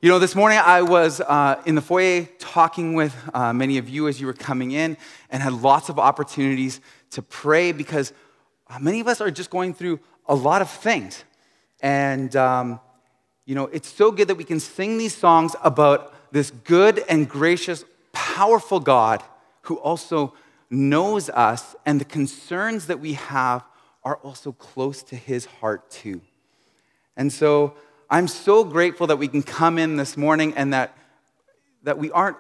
You know, this morning I was in the foyer talking with many of you as you were coming in and had lots of opportunities to pray because many of us are just going through a lot of things. And, it's so good that we can sing these songs about this good and gracious, powerful God who also knows us, and the concerns that we have are also close to his heart too. And so I'm so grateful that we can come in this morning and that we aren't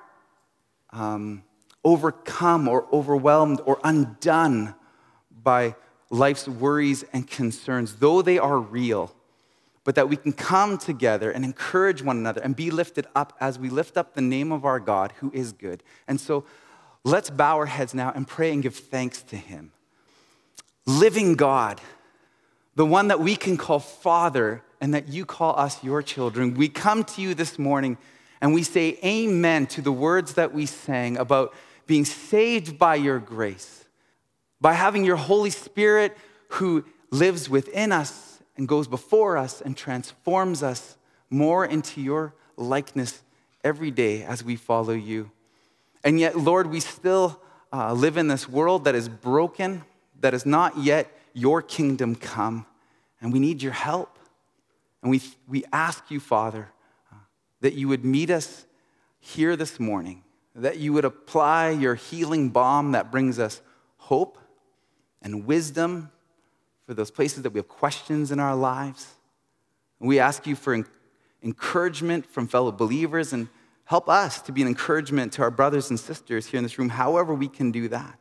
overcome or overwhelmed or undone by life's worries and concerns, though they are real, but that we can come together and encourage one another and be lifted up as we lift up the name of our God who is good. And so let's bow our heads now and pray and give thanks to him. Living God, the one that we can call Father and that you call us your children, we come to you this morning and we say amen to the words that we sang about being saved by your grace, by having your Holy Spirit who lives within us and goes before us and transforms us more into your likeness every day as we follow you. And yet, Lord, we still live in this world that is broken, that is not yet your kingdom come, and we need your help. And we ask you, Father, that you would meet us here this morning, that you would apply your healing balm that brings us hope and wisdom for those places that we have questions in our lives. And we ask you for encouragement from fellow believers, and help us to be an encouragement to our brothers and sisters here in this room, however we can do that.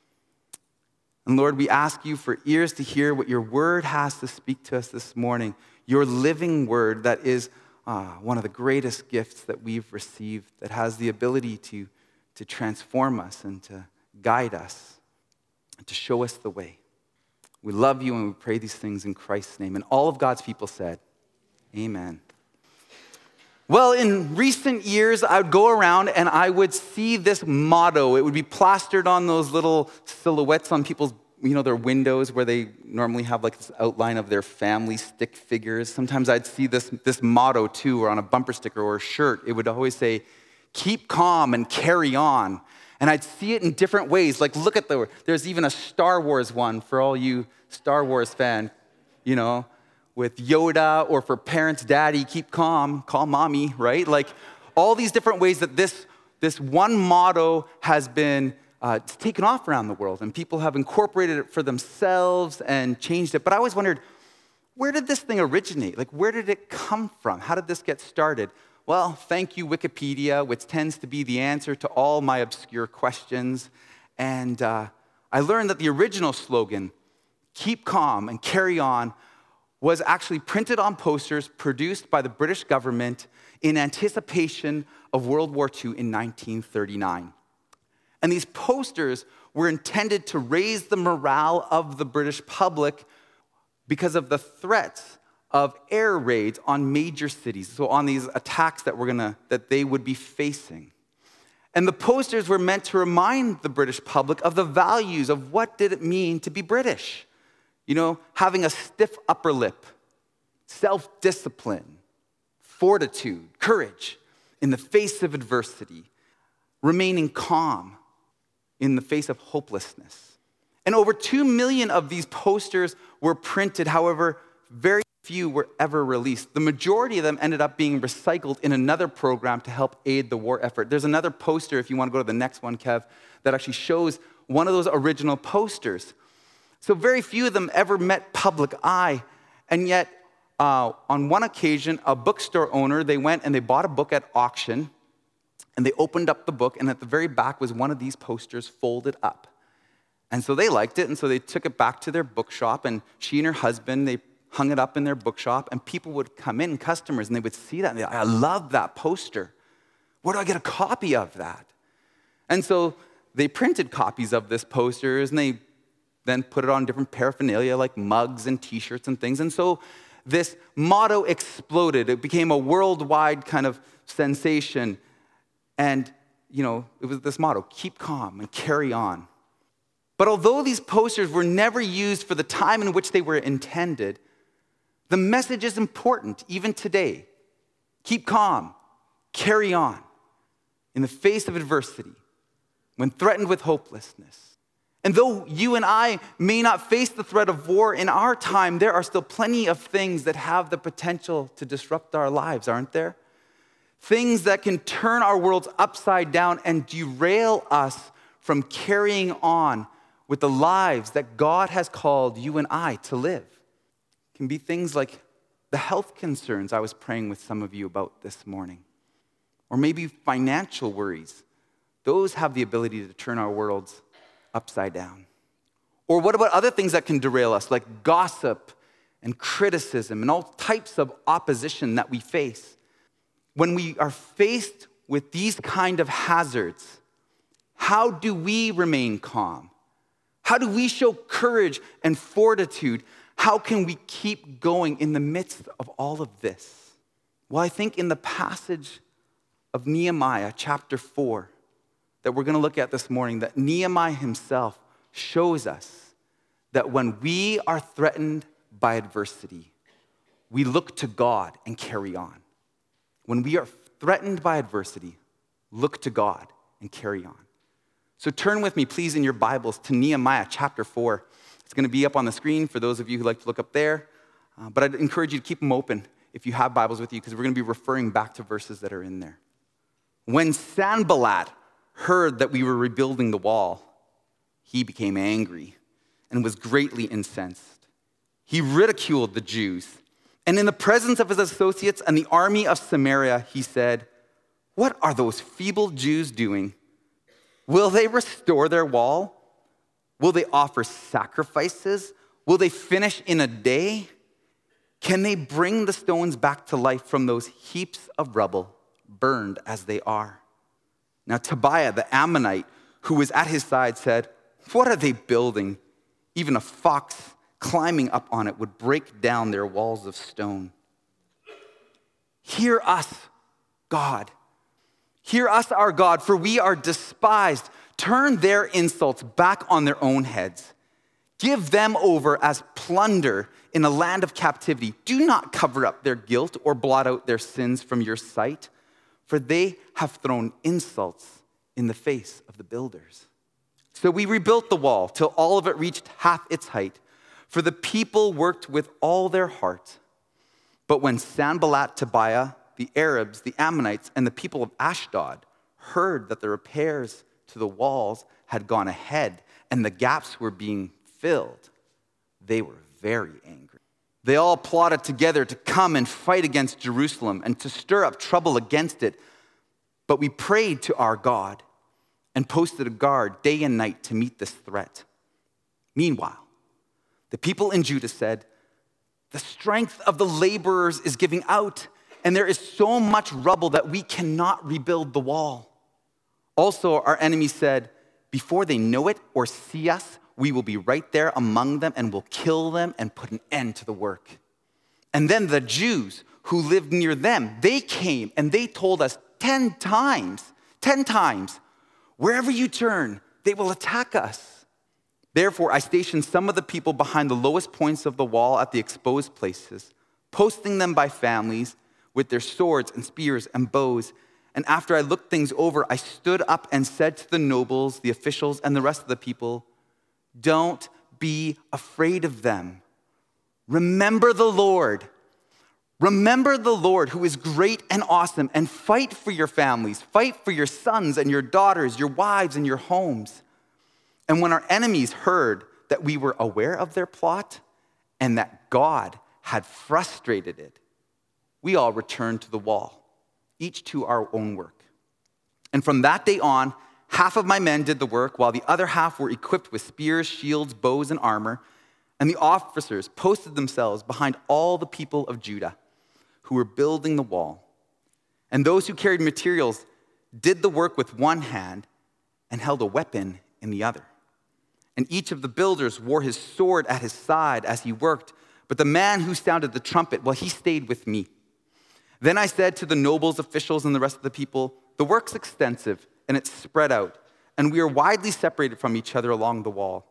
And Lord, we ask you for ears to hear what your word has to speak to us this morning, your living word that is one of the greatest gifts that we've received, that has the ability to transform us and to guide us and to show us the way. We love you and we pray these things in Christ's name. And all of God's people said, amen. Well, in recent years, I would go around and I would see this motto. It would be plastered on those little silhouettes on people's, their windows where they normally have like this outline of their family stick figures. Sometimes I'd see this motto too, or on a bumper sticker or a shirt. It would always say, keep calm and carry on. And I'd see it in different ways. Like, look at there's even a Star Wars one for all you Star Wars fan, with Yoda, or for parents, daddy, keep calm, call mommy, right? Like all these different ways that this one motto has been taken off around the world, and people have incorporated it for themselves and changed it. But I always wondered, where did this thing originate? Like, where did it come from? How did this get started? Well, thank you, Wikipedia, which tends to be the answer to all my obscure questions. And I learned that the original slogan, keep calm and carry on, was actually printed on posters produced by the British government in anticipation of World War II in 1939. And these posters were intended to raise the morale of the British public because of the threats of air raids on major cities, so on these attacks that they would be facing. And the posters were meant to remind the British public of the values of what did it mean to be British. Having a stiff upper lip, self-discipline, fortitude, courage in the face of adversity, remaining calm in the face of hopelessness. And over 2 million of these posters were printed. However, very few were ever released. The majority of them ended up being recycled in another program to help aid the war effort. There's another poster, if you want to go to the next one, Kev, that actually shows one of those original posters. So very few of them ever met public eye. And yet, on one occasion, a bookstore owner, they went and they bought a book at auction, and they opened up the book, and at the very back was one of these posters folded up. And so they liked it, and so they took it back to their bookshop, and she and her husband, they hung it up in their bookshop, and people would come in, customers, and they would see that, and they'd like, I love that poster. Where do I get a copy of that? And so they printed copies of this posters, and they then put it on different paraphernalia like mugs and t-shirts and things. And so this motto exploded. It became a worldwide kind of sensation. And, it was this motto, keep calm and carry on. But although these posters were never used for the time in which they were intended, the message is important even today. Keep calm, carry on in the face of adversity, when threatened with hopelessness. And though you and I may not face the threat of war in our time, there are still plenty of things that have the potential to disrupt our lives, aren't there? Things that can turn our worlds upside down and derail us from carrying on with the lives that God has called you and I to live. It can be things like the health concerns I was praying with some of you about this morning, or maybe financial worries. Those have the ability to turn our worlds upside down. Or what about other things that can derail us, like gossip and criticism and all types of opposition that we face? When we are faced with these kind of hazards, how do we remain calm? How do we show courage and fortitude? How can we keep going in the midst of all of this? Well, I think in the passage of Nehemiah chapter 4 that we're going to look at this morning, that Nehemiah himself shows us that when we are threatened by adversity, we look to God and carry on. When we are threatened by adversity, look to God and carry on. So turn with me, please, in your Bibles to Nehemiah chapter 4. It's going to be up on the screen for those of you who like to look up there. But I'd encourage you to keep them open if you have Bibles with you, because we're going to be referring back to verses that are in there. When Sanballat heard that we were rebuilding the wall, he became angry and was greatly incensed. He ridiculed the Jews. And in the presence of his associates and the army of Samaria, he said, "What are those feeble Jews doing? Will they restore their wall? Will they offer sacrifices? Will they finish in a day? Can they bring the stones back to life from those heaps of rubble, burned as they are?" Now Tobiah the Ammonite, who was at his side, said, "What are they building? Even a fox climbing up on it would break down their walls of stone." Hear us, God. Hear us, our God, for we are despised. Turn their insults back on their own heads. Give them over as plunder in a land of captivity. Do not cover up their guilt or blot out their sins from your sight, for they have thrown insults in the face of the builders. So we rebuilt the wall till all of it reached half its height, for the people worked with all their heart. But when Sanballat, Tobiah, the Arabs, the Ammonites, and the people of Ashdod heard that the repairs to the walls had gone ahead and the gaps were being filled, they were very angry. They all plotted together to come and fight against Jerusalem and to stir up trouble against it. But we prayed to our God and posted a guard day and night to meet this threat. Meanwhile, the people in Judah said, "The strength of the laborers is giving out, and there is so much rubble that we cannot rebuild the wall." Also, our enemies said, "Before they know it or see us, we will be right there among them and will kill them and put an end to the work." And then the Jews who lived near them, they came and they told us 10 times, "Wherever you turn, they will attack us." Therefore, I stationed some of the people behind the lowest points of the wall at the exposed places, posting them by families with their swords and spears and bows. And after I looked things over, I stood up and said to the nobles, the officials, and the rest of the people, "Don't be afraid of them. Remember the Lord. Remember the Lord who is great and awesome, and fight for your families. Fight for your sons and your daughters, your wives and your homes." And when our enemies heard that we were aware of their plot and that God had frustrated it, we all returned to the wall, each to our own work. And from that day on, half of my men did the work, while the other half were equipped with spears, shields, bows, and armor. And the officers posted themselves behind all the people of Judah who were building the wall. And those who carried materials did the work with one hand and held a weapon in the other. And each of the builders wore his sword at his side as he worked. But the man who sounded the trumpet, well, he stayed with me. Then I said to the nobles, officials, and the rest of the people, "The work's extensive, and it's spread out, and we are widely separated from each other along the wall.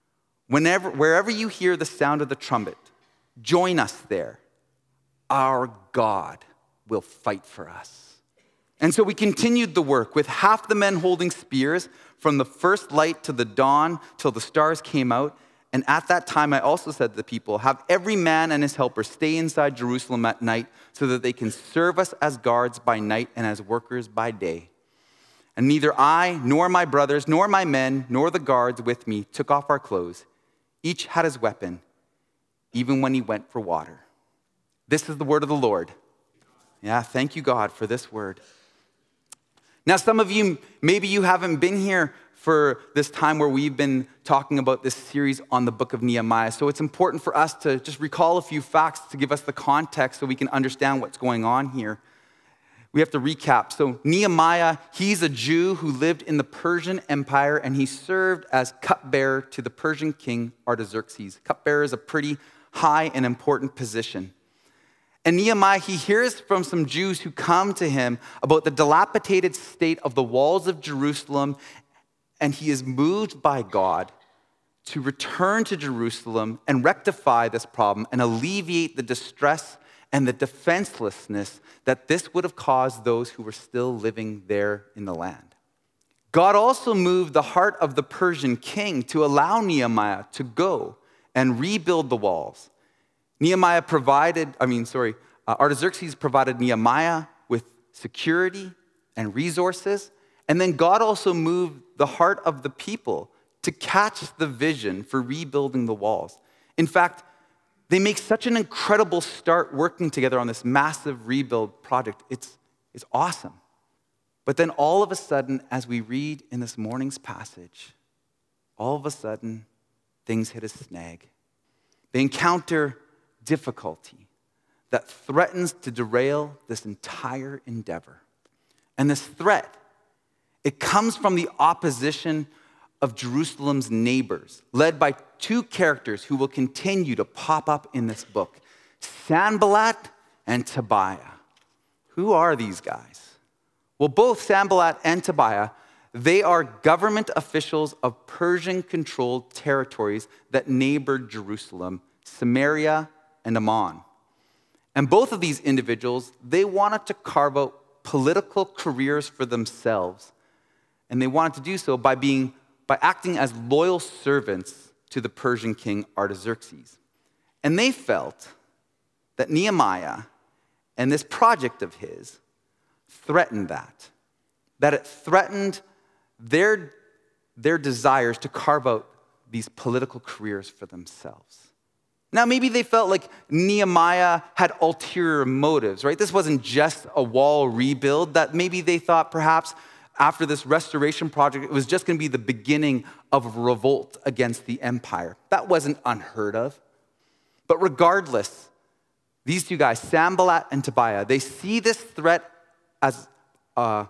Wherever you hear the sound of the trumpet, join us there. Our God will fight for us." And so we continued the work with half the men holding spears from the first light to the dawn till the stars came out. And at that time, I also said to the people, have every man and his helper stay inside Jerusalem at night so that they can serve us as guards by night and as workers by day. And neither I, nor my brothers, nor my men, nor the guards with me took off our clothes. Each had his weapon, even when he went for water. This is the word of the Lord. Yeah, thank you, God, for this word. Now, some of you, maybe you haven't been here for this time where we've been talking about this series on the book of Nehemiah. So it's important for us to just recall a few facts to give us the context so we can understand what's going on here. We have to recap. So Nehemiah, he's a Jew who lived in the Persian Empire, and he served as cupbearer to the Persian king Artaxerxes. Cupbearer is a pretty high and important position. And Nehemiah, he hears from some Jews who come to him about the dilapidated state of the walls of Jerusalem, and he is moved by God to return to Jerusalem and rectify this problem and alleviate the distress and the defenselessness that this would have caused those who were still living there in the land. God also moved the heart of the Persian king to allow Nehemiah to go and rebuild the walls. Artaxerxes provided Nehemiah with security and resources. And then God also moved the heart of the people to catch the vision for rebuilding the walls. In fact, they make such an incredible start working together on this massive rebuild project. It's awesome. But then all of a sudden, as we read in this morning's passage, all of a sudden, things hit a snag. They encounter difficulty that threatens to derail this entire endeavor. And this threat, it comes from the opposition of Jerusalem's neighbors, led by two characters who will continue to pop up in this book, Sanballat and Tobiah. Who are these guys? Well, both Sanballat and Tobiah, they are government officials of Persian-controlled territories that neighbored Jerusalem, Samaria and Ammon. And both of these individuals, they wanted to carve out political careers for themselves. And they wanted to do so by acting as loyal servants to the Persian king Artaxerxes. And they felt that Nehemiah and this project of his threatened that it threatened their desires to carve out these political careers for themselves. Now, maybe they felt like Nehemiah had ulterior motives, right? This wasn't just a wall rebuild, that maybe they thought perhaps after this restoration project, it was just going to be the beginning of a revolt against the empire. That wasn't unheard of. But regardless, these two guys, Sanballat and Tobiah, they see this as a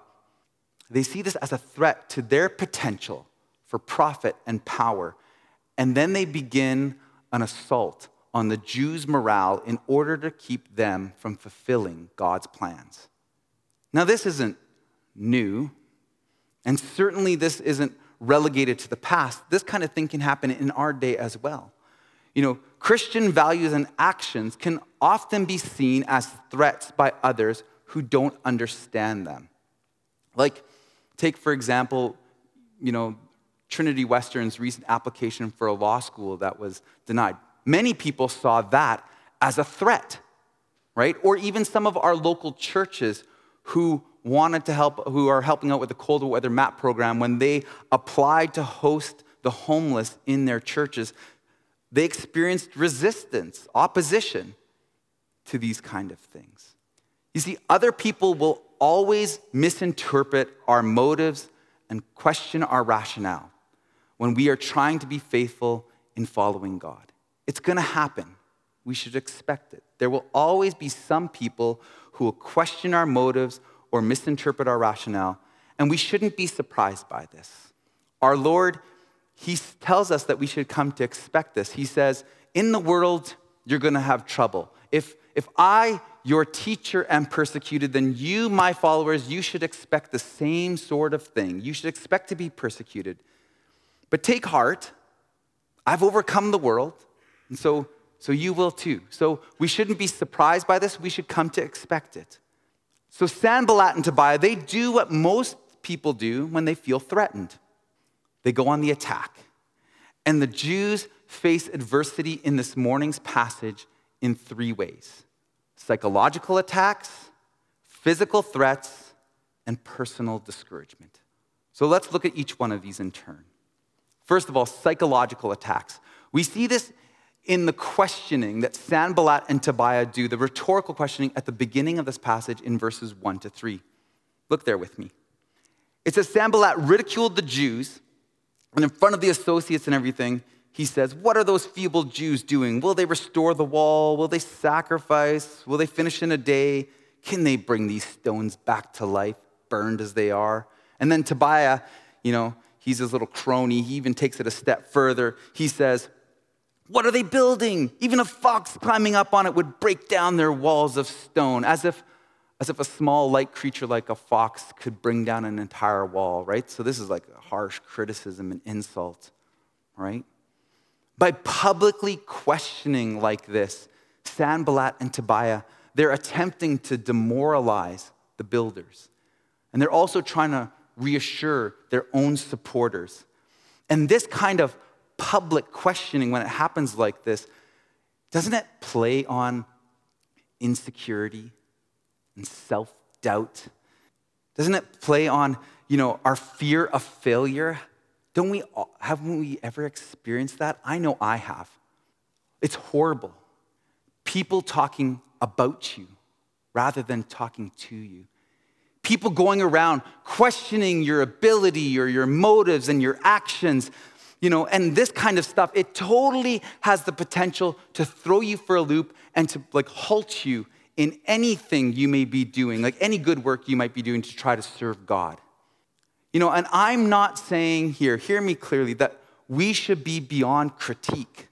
threat to their potential for profit and power. And then they begin an assault on the Jews' morale in order to keep them from fulfilling God's plans. Now, this isn't new, and certainly this isn't relegated to the past. This kind of thing can happen in our day as well. You know, Christian values and actions can often be seen as threats by others who don't understand them. Like, take, for example, Trinity Western's recent application for a law school that was denied. Many people saw that as a threat, right? Or even some of our local churches who are helping out with the cold weather MAP program, when they applied to host the homeless in their churches, they experienced resistance, opposition to these kind of things. You see, other people will always misinterpret our motives and question our rationale when we are trying to be faithful in following God. It's going to happen. We should expect it. There will always be some people who will question our motives or misinterpret our rationale, and we shouldn't be surprised by this. Our Lord, He tells us that we should come to expect this. He says, in the world, you're going to have trouble. If I, your teacher, am persecuted, then you, my followers, you should expect the same sort of thing. You should expect to be persecuted. But take heart, I've overcome the world, and so you will too. So we shouldn't be surprised by this. We should come to expect it. So Sanballat and Tobiah, they do what most people do when they feel threatened. They go on the attack. And the Jews face adversity in this morning's passage in 3 ways: psychological attacks, physical threats, and personal discouragement. So let's look at each one of these in turn. First of all, psychological attacks. We see this in the questioning that Sanballat and Tobiah do, the rhetorical questioning at the beginning of this passage in verses 1 to 3. Look there with me. It says Sanballat ridiculed the Jews, and in front of the associates and everything, he says, "What are those feeble Jews doing? Will they restore the wall? Will they sacrifice? Will they finish in a day? Can they bring these stones back to life, burned as they are?" And then Tobiah, he's his little crony. He even takes it a step further. He says, "What are they building? Even a fox climbing up on it would break down their walls of stone," as if a small, light creature like a fox could bring down an entire wall, right? So this is like a harsh criticism and insult, right? By publicly questioning like this, Sanballat and Tobiah, they're attempting to demoralize the builders. And they're also trying to reassure their own supporters. And this kind of public questioning, when it happens like this, doesn't it play on insecurity and self-doubt? Doesn't it play on, our fear of haven't we ever experienced that? I know I have. It's horrible. People talking about you rather than talking to you. People going around questioning your ability or your motives and your actions, and this kind of stuff, it totally has the potential to throw you for a loop and to halt you in anything you may be doing, like any good work you might be doing to try to serve God. And I'm not saying here, hear me clearly, that we should be beyond critique,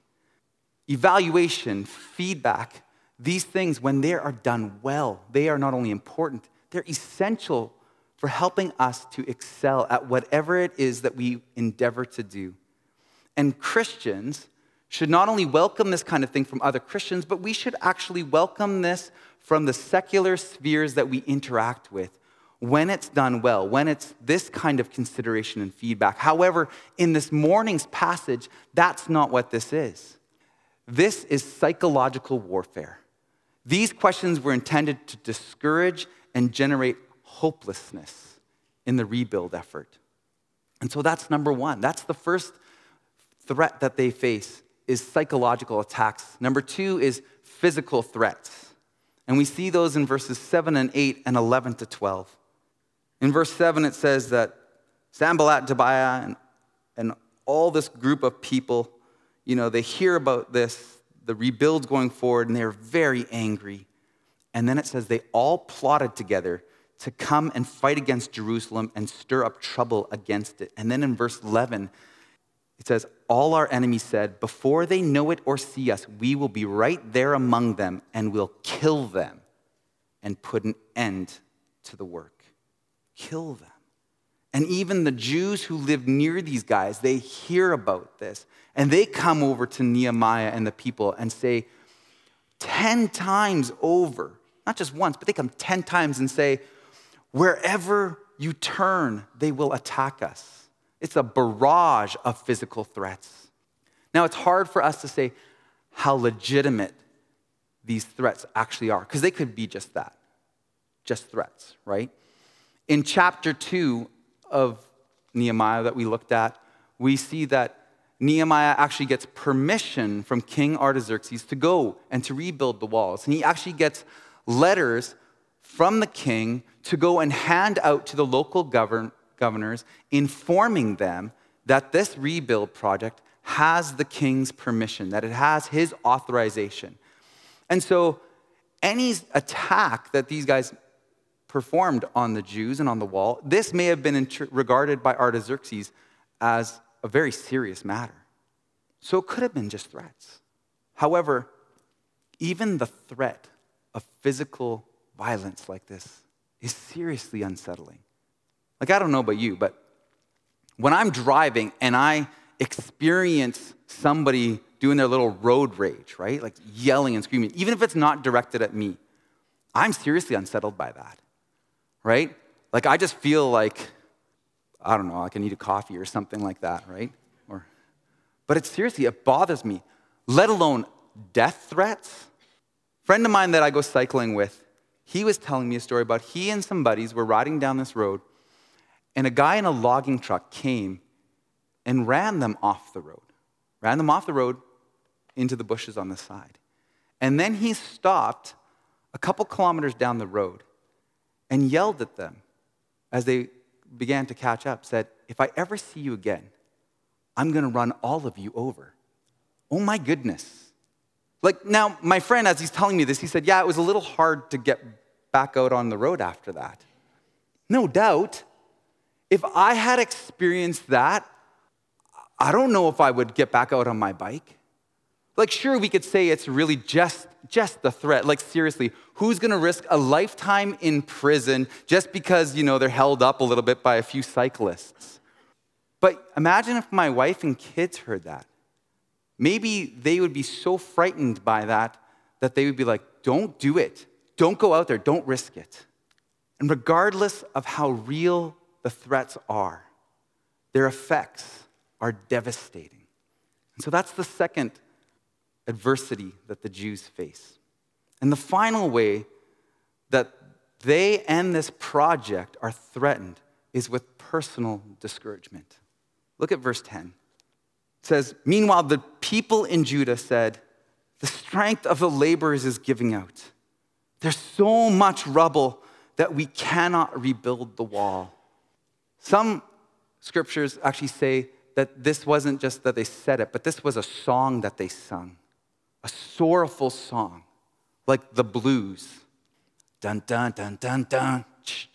evaluation, feedback. These things, when they are done well, they are not only important, they're essential for helping us to excel at whatever it is that we endeavor to do. And Christians should not only welcome this kind of thing from other Christians, but we should actually welcome this from the secular spheres that we interact with when it's done well, when it's this kind of consideration and feedback. However, in this morning's passage, that's not what this is. This is psychological warfare. These questions were intended to discourage and generate hopelessness in the rebuild effort. And so that's number one. That's the first threat that they face, is psychological attacks. Number 2 is physical threats. And we see those in verses 7 and 8 and 11 to 12. In verse 7, it says that Sanballat, Tobiah, and all this group of people, they hear about this, the rebuild's going forward, and they're very angry. And then it says they all plotted together to come and fight against Jerusalem and stir up trouble against it. And then in verse 11, it says, all our enemies said, before they know it or see us, we will be right there among them and we'll kill them and put an end to the work. Kill them. And even the Jews who live near these guys, they hear about this and they come over to Nehemiah and the people and say 10 times over, not just once, but they come 10 times and say, wherever you turn, they will attack us. It's a barrage of physical threats. Now, it's hard for us to say how legitimate these threats actually are, because they could be just that, just threats, right? In chapter 2 of Nehemiah that we looked at, we see that Nehemiah actually gets permission from King Artaxerxes to go and to rebuild the walls. And he actually gets letters from the king to go and hand out to the local governors, informing them that this rebuild project has the king's permission, that it has his authorization. And so any attack that these guys performed on the Jews and on the wall, this may have been regarded by Artaxerxes as a very serious matter. So it could have been just threats. However, even the threat of physical violence like this is seriously unsettling. Like, I don't know about you, but when I'm driving and I experience somebody doing their little road rage, right? Like yelling and screaming, even if it's not directed at me, I'm seriously unsettled by that. right? Like I just feel like, I don't know, like I need a coffee or something like that, right? But it bothers me, let alone death threats. Friend of mine that I go cycling with, he was telling me a story about he and some buddies were riding down this road, and a guy in a logging truck came and ran them off the road into the bushes on the side. And then he stopped a couple kilometers down the road and yelled at them as they began to catch up, said, "If I ever see you again, I'm going to run all of you over." Oh my goodness. Like now, my friend, as he's telling me this, he said, yeah, it was a little hard to get back out on the road after that. No doubt. If I had experienced that, I don't know if I would get back out on my bike. Like, sure, we could say it's really just the threat. Like, seriously, who's going to risk a lifetime in prison just because, they're held up a little bit by a few cyclists? But imagine if my wife and kids heard that. Maybe they would be so frightened by that they would be like, don't do it. Don't go out there. Don't risk it. And regardless of how real the threats are, their effects are devastating. And so that's the second adversity that the Jews face. And the final way that they and this project are threatened is with personal discouragement. Look at verse 10. It says, "Meanwhile, the people in Judah said, 'The strength of the laborers is giving out. There's so much rubble that we cannot rebuild the wall.'" Some scriptures actually say that this wasn't just that they said it, but this was a song that they sung. A sorrowful song, like the blues. Dun, dun, dun, dun, dun.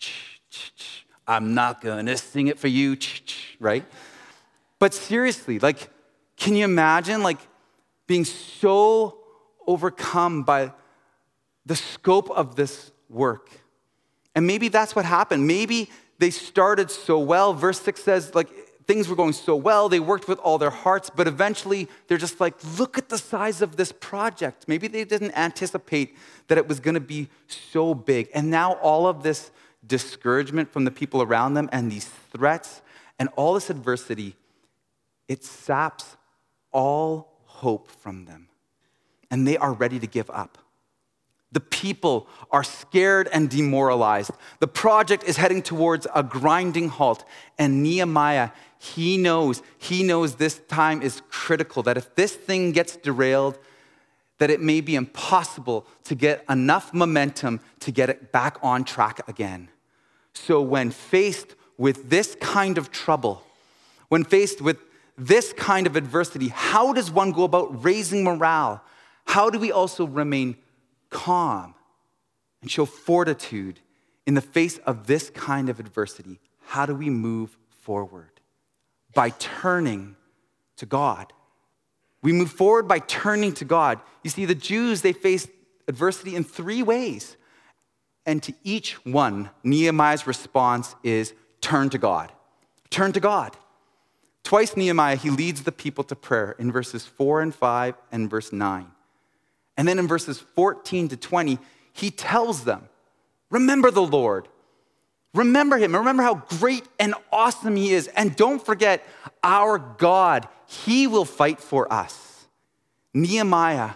I'm not gonna sing it for you, right? But seriously, can you imagine, being so overcome by the scope of this work? And maybe that's what happened. Maybe they started so well. Verse 6 says, things were going so well, they worked with all their hearts, but eventually they're just like, look at the size of this project. Maybe they didn't anticipate that it was gonna be so big. And now all of this discouragement from the people around them and these threats and all this adversity, it saps all hope from them. And they are ready to give up. The people are scared and demoralized. The project is heading towards a grinding halt. And Nehemiah, he knows this time is critical, that if this thing gets derailed, that it may be impossible to get enough momentum to get it back on track again. So when faced with this kind of trouble, when faced with this kind of adversity, how does one go about raising morale? How do we also remain calm and show fortitude in the face of this kind of adversity? How do we move forward? By turning to God. We move forward by turning to God. You see, the Jews, they faced adversity in three ways. And to each one, Nehemiah's response is turn to God. Turn to God. Twice Nehemiah, he leads the people to prayer in verses 4 and 5 and verse 9. And then in verses 14 to 20, he tells them, remember the Lord. Remember him. Remember how great and awesome he is. And don't forget our God. He will fight for us. Nehemiah,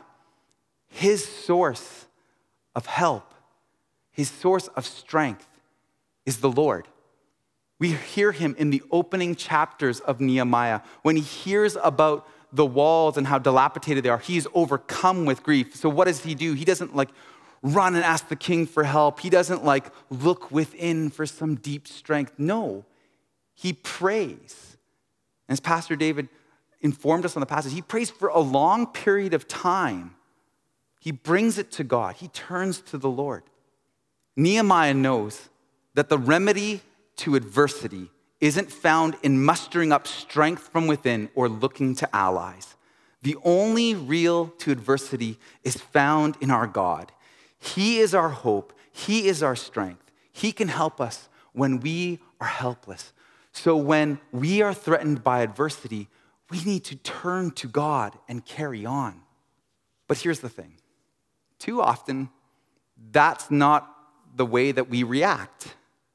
his source of help, his source of strength is the Lord. We hear him in the opening chapters of Nehemiah. When he hears about the walls and how dilapidated they are, he is overcome with grief. So what does he do? He doesn't run and ask the king for help. He doesn't look within for some deep strength. No, he prays. As Pastor David informed us on the passage, he prays for a long period of time. He brings it to God. He turns to the Lord. Nehemiah knows that the remedy to adversity isn't found in mustering up strength from within or looking to allies. The only real to adversity is found in our God. He is our hope. He is our strength. He can help us when we are helpless. So when we are threatened by adversity, we need to turn to God and carry on. But here's the thing. Too often, that's not the way that we react.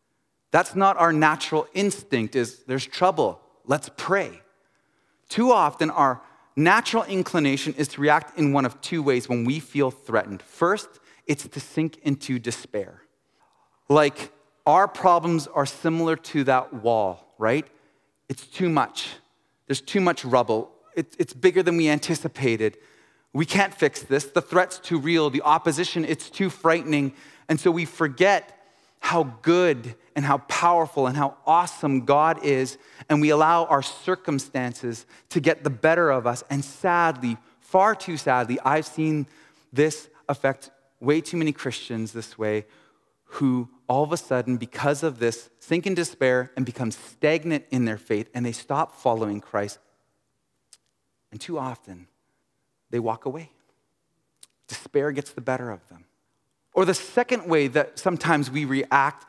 That's not our natural instinct is there's trouble, let's pray. Too often our natural inclination is to react in one of two ways when we feel threatened. First, it's to sink into despair. Like our problems are similar to that wall, right? It's too much. There's too much rubble. It's bigger than we anticipated. We can't fix this. The threat's too real. The opposition, it's too frightening. And so we forget how good and how powerful and how awesome God is, and we allow our circumstances to get the better of us. And sadly, far too sadly, I've seen this affect way too many Christians this way, who all of a sudden, because of this, sink in despair and become stagnant in their faith, and they stop following Christ. And too often, they walk away. Despair gets the better of them. Or the second way that sometimes we react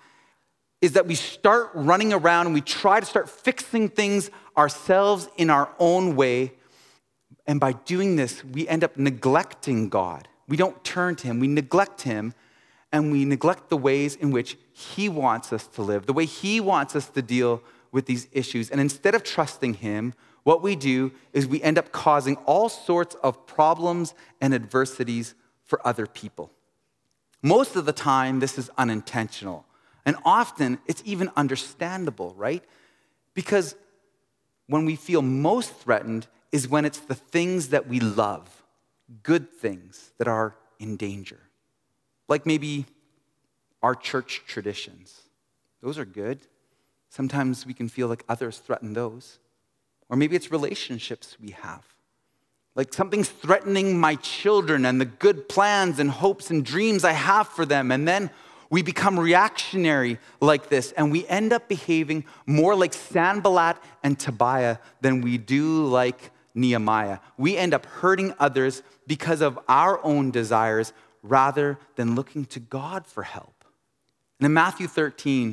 is that we start running around and we try to start fixing things ourselves in our own way. And by doing this, we end up neglecting God. We don't turn to him. We neglect him, and we neglect the ways in which he wants us to live, the way he wants us to deal with these issues. And instead of trusting him, what we do is we end up causing all sorts of problems and adversities for other people. Most of the time, this is unintentional. And often, it's even understandable, right? Because when we feel most threatened is when it's the things that we love, good things that are in danger. Like maybe our church traditions. Those are good. Sometimes we can feel like others threaten those. Or maybe it's relationships we have. Like something's threatening my children and the good plans and hopes and dreams I have for them. And then we become reactionary like this, and we end up behaving more like Sanballat and Tobiah than we do like Nehemiah. We end up hurting others because of our own desires rather than looking to God for help. And in Matthew 13,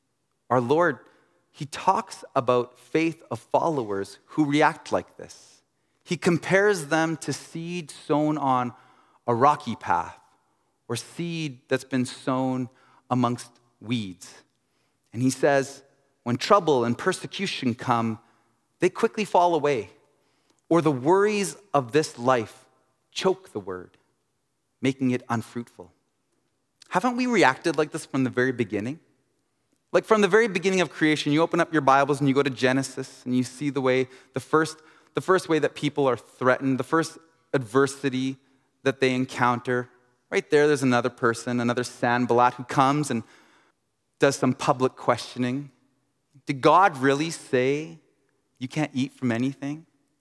our Lord, he talks about faith of followers who react like this. He compares them to seed sown on a rocky path or seed that's been sown amongst weeds. And he says, when trouble and persecution come, they quickly fall away, or the worries of this life choke the word, making it unfruitful. Haven't we reacted like this from the very beginning? Like from the very beginning of creation, you open up your Bibles and you go to Genesis and you see the way, the first way that people are threatened, the first adversity that they encounter. Right there's another person, another Sanballat, who comes and does some public questioning. Did God really say you can't eat from anything?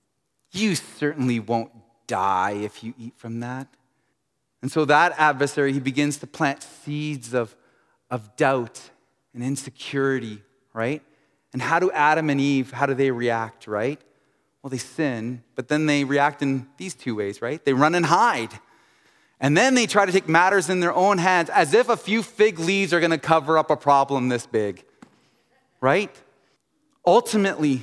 You certainly won't die if you eat from that. And so that adversary, he begins to plant seeds of doubt and insecurity, right? And how do Adam and Eve, how do they react, right? Well, they sin, but then they react in these two ways, right? They run and hide. And then they try to take matters in their own hands as if a few fig leaves are going to cover up a problem this big, right? Ultimately,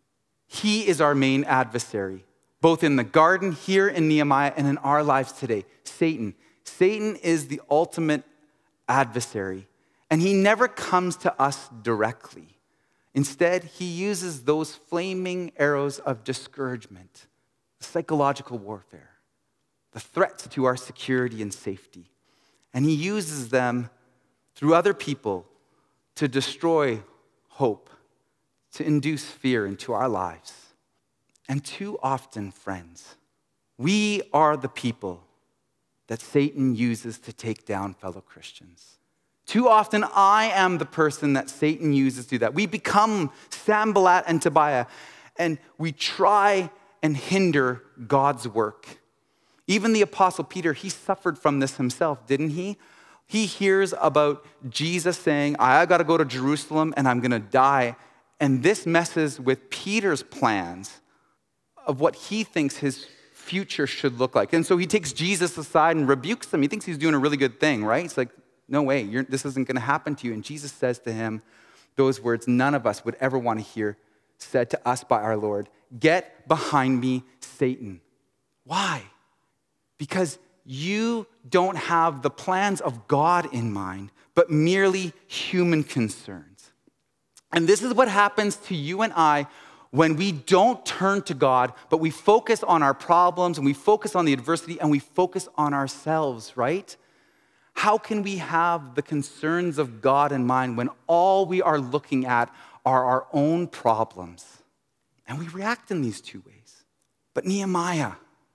he is our main adversary, both in the garden here in Nehemiah and in our lives today. Satan. Satan is the ultimate adversary, and he never comes to us directly. Instead, he uses those flaming arrows of discouragement, psychological warfare, the threats to our security and safety. And he uses them through other people to destroy hope, to induce fear into our lives. And too often, friends, we are the people that Satan uses to take down fellow Christians. Too often, I am the person that Satan uses to do that. We become Sanballat and Tobiah, and we try and hinder God's work. Even the Apostle Peter, he suffered from this himself, didn't he? He hears about Jesus saying, I got to go to Jerusalem and I'm going to die. And this messes with Peter's plans of what he thinks his future should look like. And so he takes Jesus aside and rebukes him. He thinks he's doing a really good thing, right? It's like, no way, this isn't going to happen to you. And Jesus says to him those words none of us would ever want to hear said to us by our Lord. Get behind me, Satan. Why? Because you don't have the plans of God in mind, but merely human concerns. And this is what happens to you and I when we don't turn to God, but we focus on our problems and we focus on the adversity and we focus on ourselves, right? How can we have the concerns of God in mind when all we are looking at are our own problems? And we react in these two ways. But Nehemiah,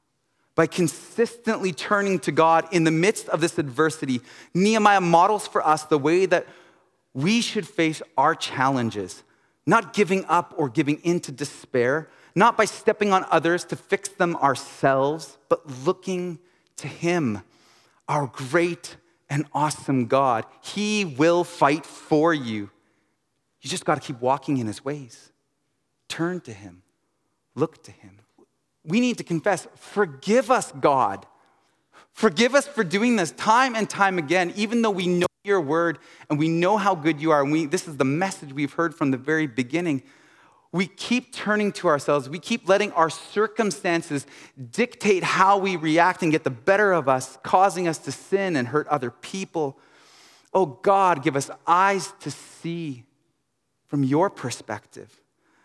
by consistently turning to God in the midst of this adversity, Nehemiah models for us the way that we should face our challenges, not giving up or giving in to despair, not by stepping on others to fix them ourselves, but looking to Him, our great and awesome God. He will fight for you. You just got to keep walking in His ways. Turn to Him. Look to Him. We need to confess, forgive us, God. Forgive us for doing this time and time again, even though we know your word and we know how good you are. And this is the message we've heard from the very beginning. We keep turning to ourselves. We keep letting our circumstances dictate how we react and get the better of us, causing us to sin and hurt other people. Oh God, give us eyes to see from your perspective,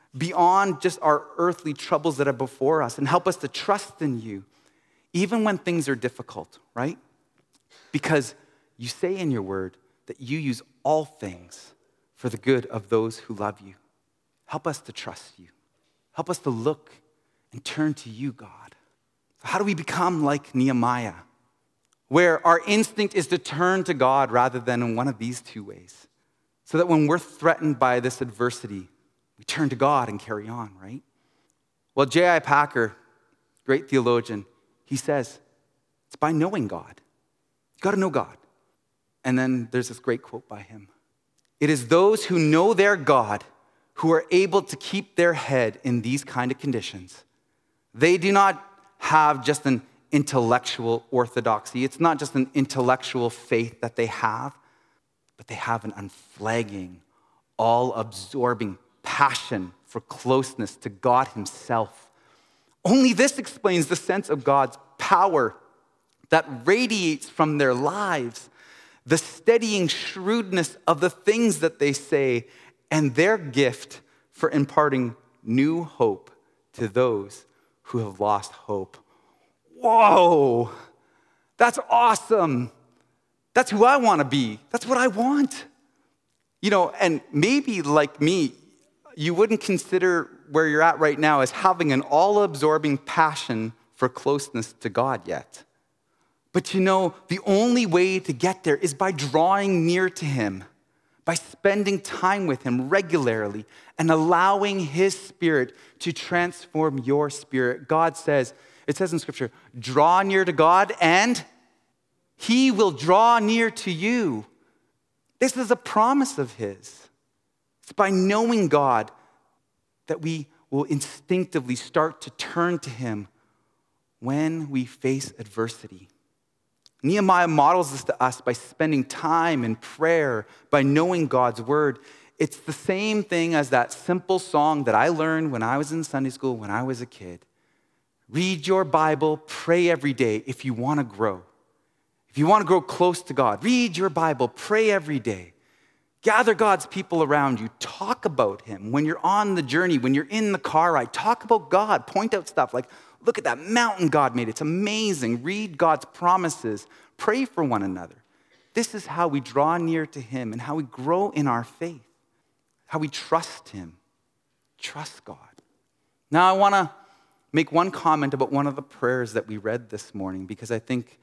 beyond just our earthly troubles that are before us, and help us to trust in you, even when things are difficult, right? Because you say in your word that you use all things for the good of those who love you. Help us to trust you. Help us to look and turn to you, God. How do we become like Nehemiah, where our instinct is to turn to God rather than in one of these two ways? So that when we're threatened by this adversity, we turn to God and carry on, right? Well, J.I. Packer, great theologian, he says, it's by knowing God. You got to know God. And then there's this great quote by him. It is those who know their God who are able to keep their head in these kind of conditions. They do not have just an intellectual orthodoxy. It's not just an intellectual faith that they have, but they have an unflagging, all-absorbing passion for closeness to God Himself. Only this explains the sense of God's power that radiates from their lives, the steadying shrewdness of the things that they say, and their gift for imparting new hope to those who have lost hope. Whoa, that's awesome. That's who I want to be. That's what I want. You know, and maybe like me, you wouldn't consider where you're at right now as having an all-absorbing passion for closeness to God yet. But you know, the only way to get there is by drawing near to Him, by spending time with Him regularly and allowing His Spirit to transform your spirit. God says, it says in Scripture, draw near to God and He will draw near to you. This is a promise of His. It's by knowing God that we will instinctively start to turn to Him when we face adversity. Nehemiah models this to us by spending time in prayer, by knowing God's word. It's the same thing as that simple song that I learned when I was in Sunday school, when I was a kid. Read your Bible, pray every day if you want to grow. If you want to grow close to God, read your Bible, pray every day. Gather God's people around you. Talk about Him. When you're on the journey, when you're in the car ride, talk about God. Point out stuff like, look at that mountain God made. It's amazing. Read God's promises. Pray for one another. This is how we draw near to Him and how we grow in our faith, how we trust Him. Trust God. Now, I want to make one comment about one of the prayers that we read this morning because I think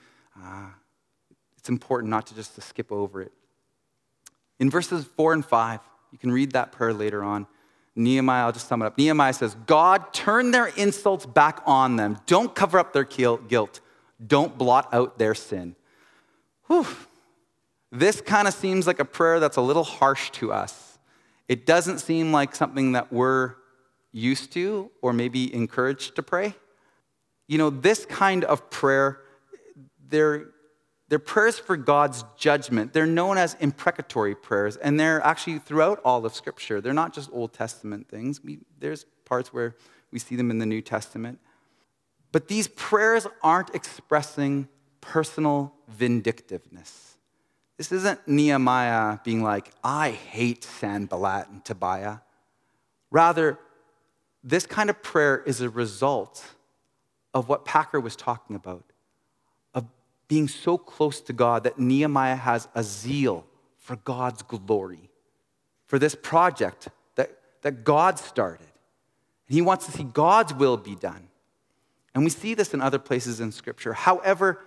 it's important not to just to skip over it. In verses 4 and 5, you can read that prayer later on. Nehemiah, I'll just sum it up. Nehemiah says, God, turn their insults back on them. Don't cover up their guilt. Don't blot out their sin. Whew. This kind of seems like a prayer that's a little harsh to us. It doesn't seem like something that we're used to or maybe encouraged to pray. You know, this kind of prayer, they're prayers for God's judgment. They're known as imprecatory prayers, and they're actually throughout all of Scripture. They're not just Old Testament things. There's parts where we see them in the New Testament. But these prayers aren't expressing personal vindictiveness. This isn't Nehemiah being like, I hate Sanballat and Tobiah. Rather, this kind of prayer is a result of what Packer was talking about, of being so close to God that Nehemiah has a zeal for God's glory, for this project that God started. And he wants to see God's will be done. And we see this in other places in Scripture. However,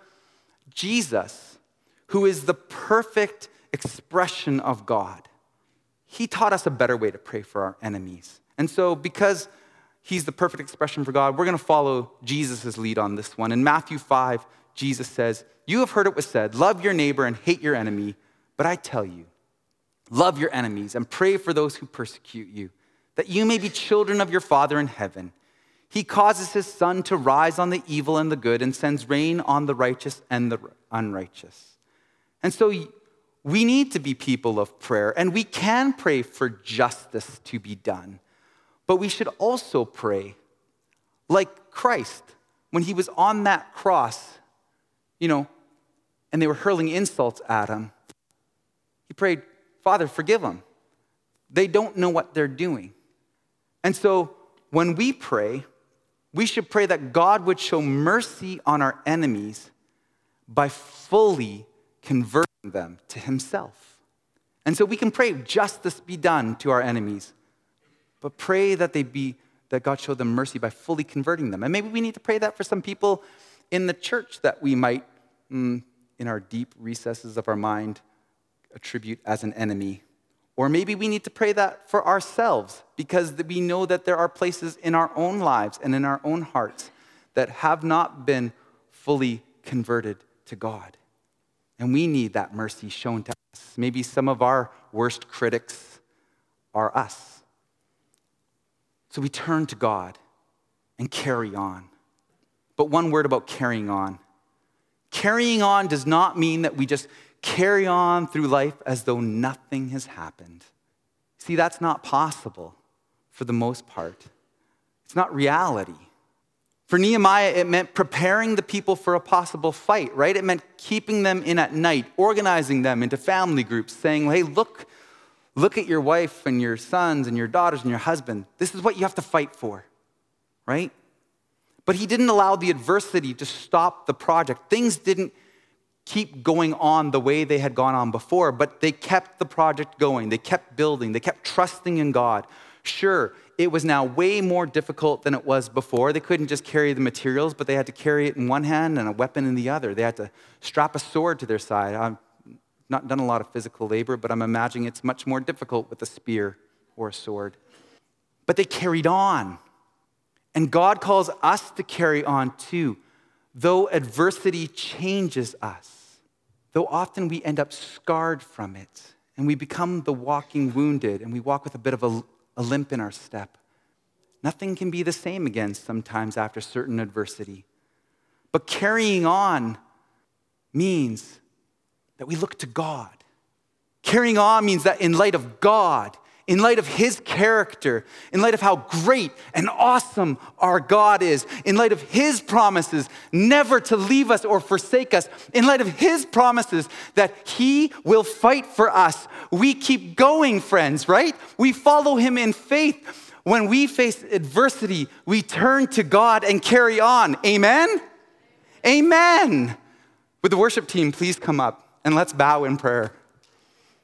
Jesus, who is the perfect expression of God, he taught us a better way to pray for our enemies. And so because he's the perfect expression for God, we're going to follow Jesus' lead on this one. In Matthew 5, Jesus says, "You have heard it was said, love your neighbor and hate your enemy. But I tell you, love your enemies and pray for those who persecute you, that you may be children of your Father in heaven. He causes his sun to rise on the evil and the good and sends rain on the righteous and the unrighteous." And so we need to be people of prayer, and we can pray for justice to be done. But we should also pray like Christ when he was on that cross, and they were hurling insults at him. He prayed, "Father, forgive them. They don't know what they're doing." And so when we pray, we should pray that God would show mercy on our enemies by fully converting them to himself. And so we can pray justice be done to our enemies, but pray that God show them mercy by fully converting them. And maybe we need to pray that for some people in the church that we might, in our deep recesses of our mind, attribute as an enemy. Or maybe we need to pray that for ourselves because we know that there are places in our own lives and in our own hearts that have not been fully converted to God. And we need that mercy shown to us. Maybe some of our worst critics are us. So we turn to God and carry on. But one word about carrying on. Carrying on does not mean that we just carry on through life as though nothing has happened. See, that's not possible for the most part. It's not reality. For Nehemiah, it meant preparing the people for a possible fight, right? It meant keeping them in at night, organizing them into family groups, saying, hey, look at your wife and your sons and your daughters and your husband. This is what you have to fight for, right? But he didn't allow the adversity to stop the project. Things didn't keep going on the way they had gone on before, but they kept the project going. They kept building. They kept trusting in God. Sure, it was now way more difficult than it was before. They couldn't just carry the materials, but they had to carry it in one hand and a weapon in the other. They had to strap a sword to their side. I've not done a lot of physical labor, but I'm imagining it's much more difficult with a spear or a sword. But they carried on. And God calls us to carry on too, though adversity changes us. Though often we end up scarred from it, and we become the walking wounded, and we walk with a bit of a limp in our step. Nothing can be the same again sometimes after certain adversity. But carrying on means that we look to God. Carrying on means that in light of God, in light of his character, in light of how great and awesome our God is, in light of his promises never to leave us or forsake us, in light of his promises that he will fight for us, we keep going, friends, right? We follow him in faith. When we face adversity, we turn to God and carry on. Amen? Amen. Would the worship team please come up and let's bow in prayer.